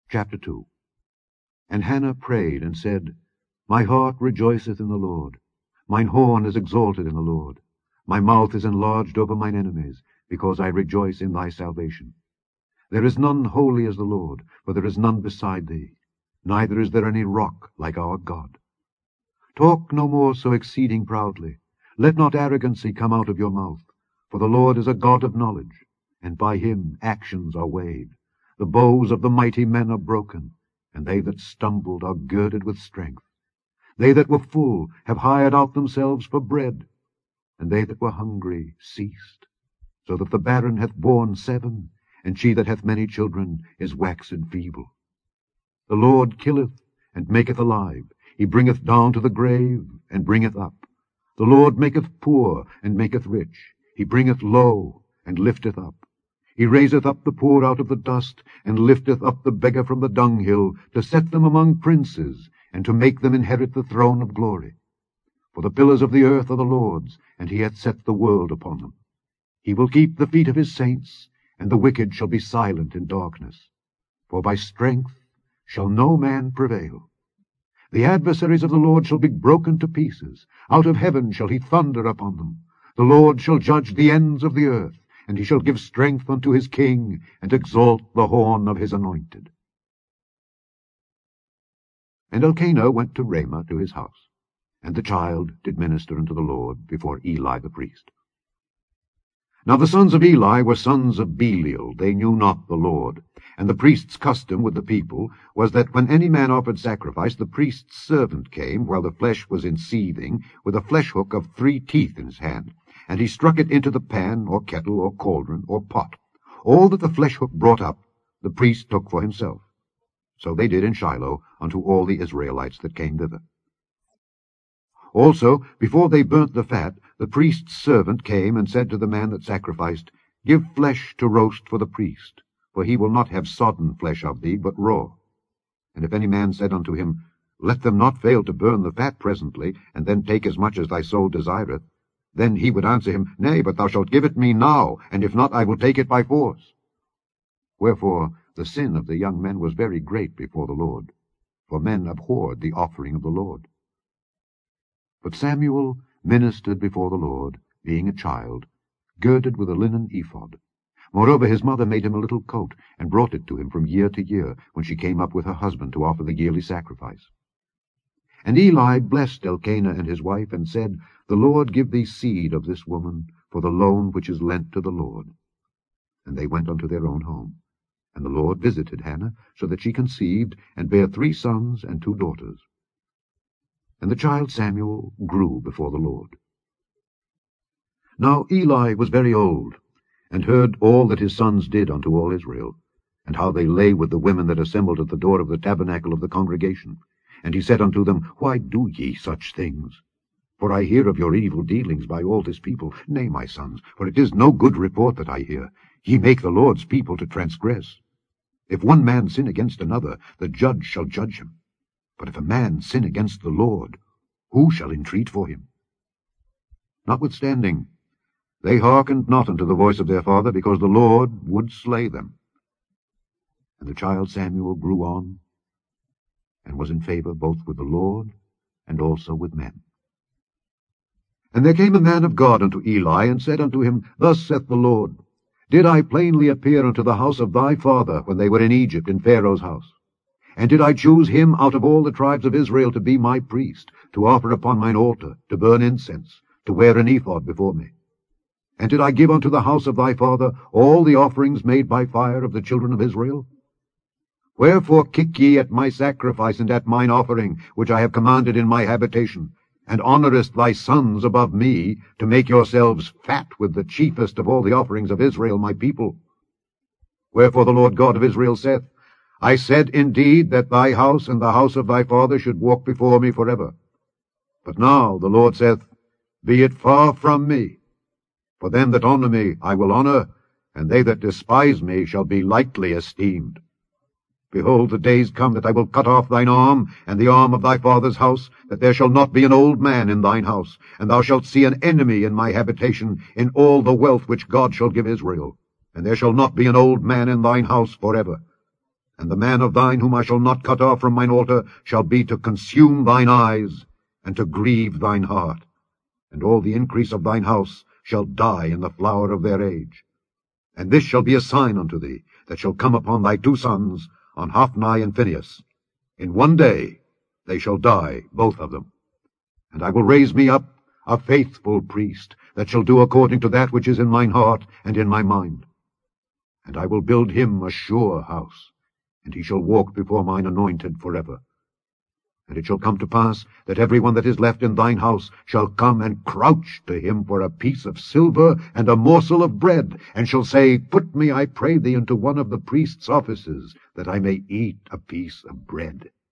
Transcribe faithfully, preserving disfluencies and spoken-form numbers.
Chapter two. And Hannah prayed and said, My heart rejoiceth in the Lord. Mine horn is exalted in the Lord. My mouth is enlarged over mine enemies, because I rejoice in thy salvation. There is none holy as the Lord, for there is none beside thee, neither is there any rock like our God. Talk no more so exceeding proudly. Let not arrogancy come out of your mouth, for the Lord is a God of knowledge, and by him actions are weighed. The bows of the mighty men are broken, and they that stumbled are girded with strength. They that were full have hired out themselves for bread, and they that were hungry ceased, so that the barren hath borne seven, and she that hath many children is waxen feeble. The Lord killeth and maketh alive, he bringeth down to the grave and bringeth up. The Lord maketh poor and maketh rich, he bringeth low and lifteth up. He raiseth up the poor out of the dust, and lifteth up the beggar from the dunghill, to set them among princes, and to make them inherit the throne of glory. For the pillars of the earth are the Lord's, and he hath set the world upon them. He will keep the feet of his saints, and the wicked shall be silent in darkness. For by strength shall no man prevail. The adversaries of the Lord shall be broken to pieces. Out of heaven shall he thunder upon them. The Lord shall judge the ends of the earth, and he shall give strength unto his king, and exalt the horn of his anointed. And Elkanah went to Ramah to his house, and the child did minister unto the Lord before Eli the priest. Now the sons of Eli were sons of Belial, they knew not the Lord. And the priest's custom with the people was that when any man offered sacrifice, the priest's servant came, while the flesh was in seething, with a flesh hook of three teeth in his hand, and he struck it into the pan, or kettle, or cauldron, or pot. All that the flesh hook brought up, the priest took for himself. So they did in Shiloh unto all the Israelites that came thither. Also, before they burnt the fat, the priest's servant came and said to the man that sacrificed, Give flesh to roast for the priest, for he will not have sodden flesh of thee, but raw. And if any man said unto him, Let them not fail to burn the fat presently, and then take as much as thy soul desireth, then he would answer him, Nay, but thou shalt give it me now, and if not, I will take it by force. Wherefore the sin of the young men was very great before the Lord, for men abhorred the offering of the Lord. But Samuel ministered before the Lord, being a child, girded with a linen ephod. Moreover his mother made him a little coat, and brought it to him from year to year, when she came up with her husband to offer the yearly sacrifice. And Eli blessed Elkanah and his wife, and said, The Lord give thee seed of this woman, for the loan which is lent to the Lord. And they went unto their own home. And the Lord visited Hannah, so that she conceived, and bare three sons and two daughters. And the child Samuel grew before the Lord. Now Eli was very old, and heard all that his sons did unto all Israel, and how they lay with the women that assembled at the door of the tabernacle of the congregation. And he said unto them, Why do ye such things? For I hear of your evil dealings by all this people. Nay, my sons, for it is no good report that I hear. Ye make the Lord's people to transgress. If one man sin against another, the judge shall judge him. But if a man sin against the Lord, who shall entreat for him? Notwithstanding, they hearkened not unto the voice of their father, because the Lord would slay them. And the child Samuel grew on, and was in favor both with the Lord and also with men. And there came a man of God unto Eli, and said unto him, Thus saith the Lord, Did I plainly appear unto the house of thy father when they were in Egypt in Pharaoh's house? And did I choose him out of all the tribes of Israel to be my priest, to offer upon mine altar, to burn incense, to wear an ephod before me? And did I give unto the house of thy father all the offerings made by fire of the children of Israel? Wherefore kick ye at my sacrifice and at mine offering, which I have commanded in my habitation, and honourest thy sons above me, to make yourselves fat with the chiefest of all the offerings of Israel my people? Wherefore the Lord God of Israel saith, I said indeed that thy house and the house of thy father should walk before me forever. But now the Lord saith, Be it far from me. For them that honour me I will honour, and they that despise me shall be lightly esteemed. Behold, the days come that I will cut off thine arm, and the arm of thy father's house, that there shall not be an old man in thine house, and thou shalt see an enemy in my habitation, in all the wealth which God shall give Israel, and there shall not be an old man in thine house forever. And the man of thine whom I shall not cut off from mine altar shall be to consume thine eyes, and to grieve thine heart. And all the increase of thine house shall die in the flower of their age. And this shall be a sign unto thee, that shall come upon thy two sons, on Hophni and Phinehas. In one day they shall die, both of them. And I will raise me up a faithful priest, that shall do according to that which is in mine heart and in my mind. And I will build him a sure house, and he shall walk before mine anointed forever. And it shall come to pass that every one that is left in thine house shall come and crouch to him for a piece of silver and a morsel of bread, and shall say, Put me, I pray thee, into one of the priest's offices, that I may eat a piece of bread.